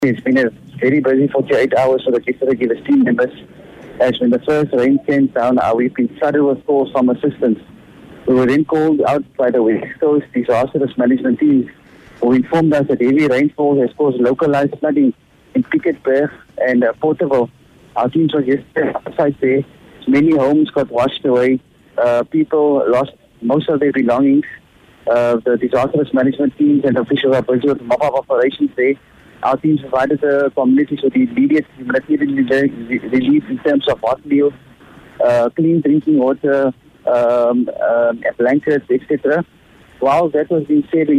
It's been a very busy 48 hours for the Gifted Givers team members. As when the first rain came down, we've been flooded with calls from assistance. We were then called out by the West Coast Disaster Management team, who informed us that heavy rainfall has caused localized flooding in Piketberg and Porterville. Our teams were yesterday outside there. Many homes got washed away. People lost most of their belongings. The disaster management teams and officials are busy with mop-up operations there. Our teams provided the communities with immediate humanitarian relief in terms of hot meals, clean drinking water, blankets, etc. While that was being said,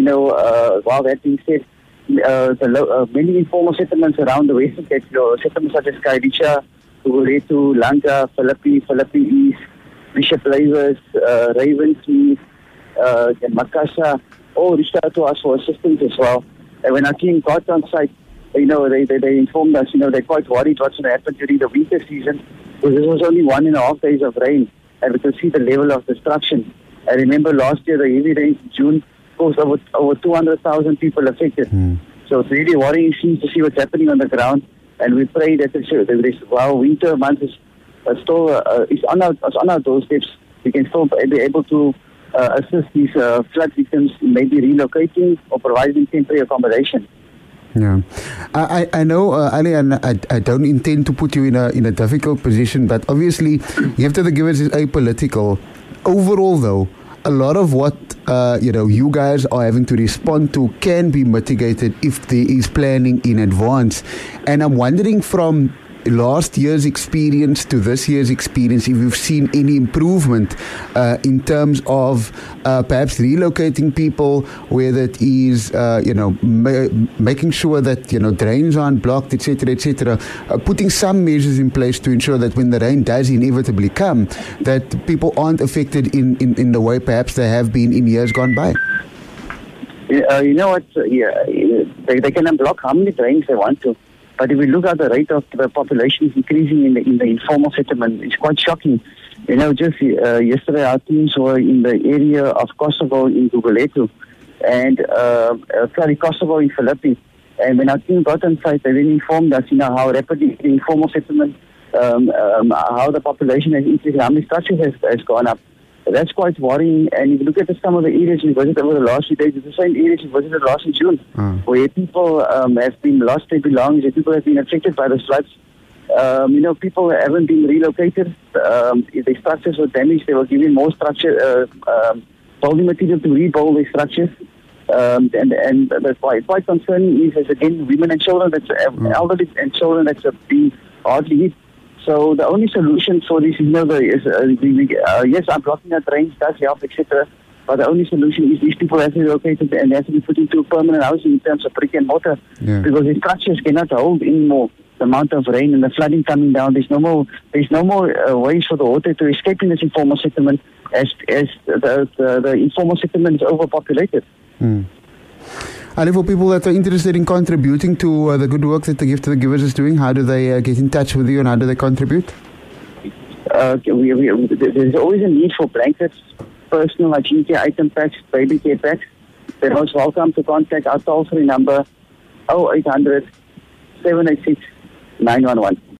many informal settlements around the Western Cape, settlements such as Khayelitsha, Gugulethu, Langa, Philippi East, Bishop Lavers, Ravensmead, and Makassar, all reached out to us for assistance as well. And when our team got on site, they informed us, they're quite worried what's going to happen during the winter season, because this was only 1.5 days of rain, and we could see the level of destruction. I remember last year, the heavy rains in June caused over 200,000 people affected. So it's really worrying to see what's happening on the ground, and we pray that while winter months is on our doorsteps, we can still be able to assist these flood victims, maybe relocating or providing temporary accommodation. Yeah, I know, Ali, and I don't intend to put you in a difficult position, but obviously, Gifted Givers is apolitical. Overall, though, a lot of what you guys are having to respond to can be mitigated if there is planning in advance. And I'm wondering, from last year's experience to this year's experience, if you've seen any improvement in terms of perhaps relocating people, whether it is making sure that drains aren't blocked, etc., putting some measures in place to ensure that when the rain does inevitably come, that people aren't affected in the way perhaps they have been in years gone by. You know what? They can unblock how many drains they want to. But if we look at the rate of the population is increasing in the informal settlement, it's quite shocking. Just yesterday our teams were in the area of Kosovo in Gugulethu and Kosovo in Philippi. And when our team got on site, they then informed us, how rapidly the informal settlement, how the population has increased, how many structures has gone up. That's quite worrying. And if you look at some of the areas we visited over the last few days, it's the same areas we visited last in June, where people have been lost their belongings, where people have been affected by the floods. People haven't been relocated. If their structures were damaged, they were given more building material to rebuild their structures. And that's quite concerning is, again, women and children, elderly and children that's been hardly hit. So the only solution for this is yes, unblocking the drains does help, etc. But the only solution is these people have to be relocated and they have to be put into permanent housing in terms of brick and mortar, because the structures cannot hold anymore the amount of rain and the flooding coming down. There's no more ways for the water to escape in this informal settlement as the informal settlement is overpopulated. Ali, for people that are interested in contributing to the good work that the Gifted Givers is doing, how do they get in touch with you and how do they contribute? There's always a need for blankets, personal hygiene care item packs, baby care packs. They're most welcome to contact our toll-free number 0800 786 911.